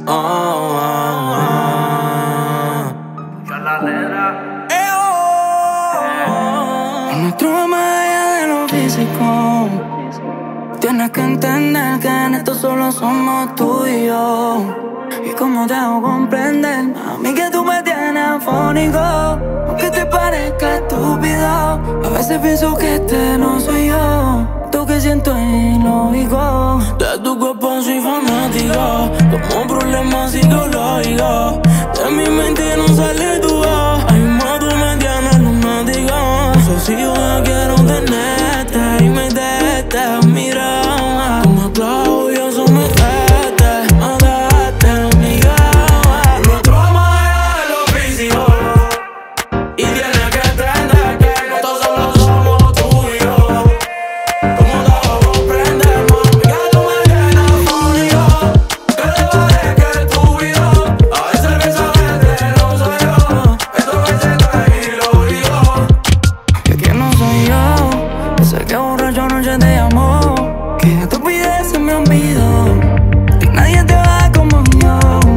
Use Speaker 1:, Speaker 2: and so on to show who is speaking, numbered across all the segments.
Speaker 1: Oh, oh, oh.
Speaker 2: La letra.
Speaker 1: Lo nuestro va más allá de lo físico. Tienes que entender que en esto solo somos tú y yo. Y como te hago comprender, a mí que tú me tienes afónico. Aunque te parezca estúpido, a veces pienso que este no soy yo. Tú que siento es ilógico. De tu cuerpo soy fanático, como un problema psicológico. De mi mente no sale tu voz. Ay, más tú me tienes lunático. So, si yo quiero tenerte y meterte, mira, tú me clavo y eso me tete, mataste, mi gama. Nuestro amor es lo físico y tienes que entender que nosotros solo somos tú y yo. Como te hago comprender, mami, que tú me tienes afónico. Que te parezca estúpido, a veces pienso que este no soy yo. Esto me siento ilógico. Que no soy yo, sé que borracho anoche te llamó. Que tú pides se me olvidó. Que nadie te va como yo.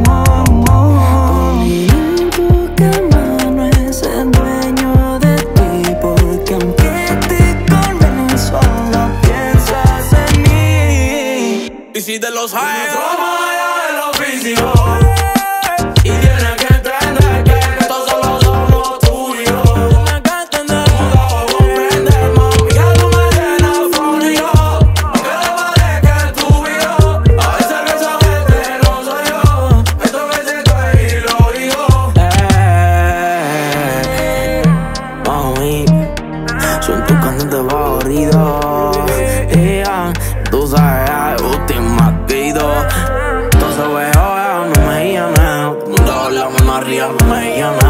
Speaker 1: Y en tu cama no es el dueño de ti, porque aunque estés con él, solo piensas en mí. Y si te lo sabes, vamos allá de lo físico. Y tienes que entender que esto solo somos tú y yo. Tienes que entender, como te hago comprender, mami, que tú me tienes afónico. Aunque te parezca estúpido, a veces pienso que este no soy yo. Esto que siento es ilógico. Mami, soy tu cantante favorito. Tú sabes, última grito. Entonces veo, no me llames. No te hablamos, no rías, no me llames.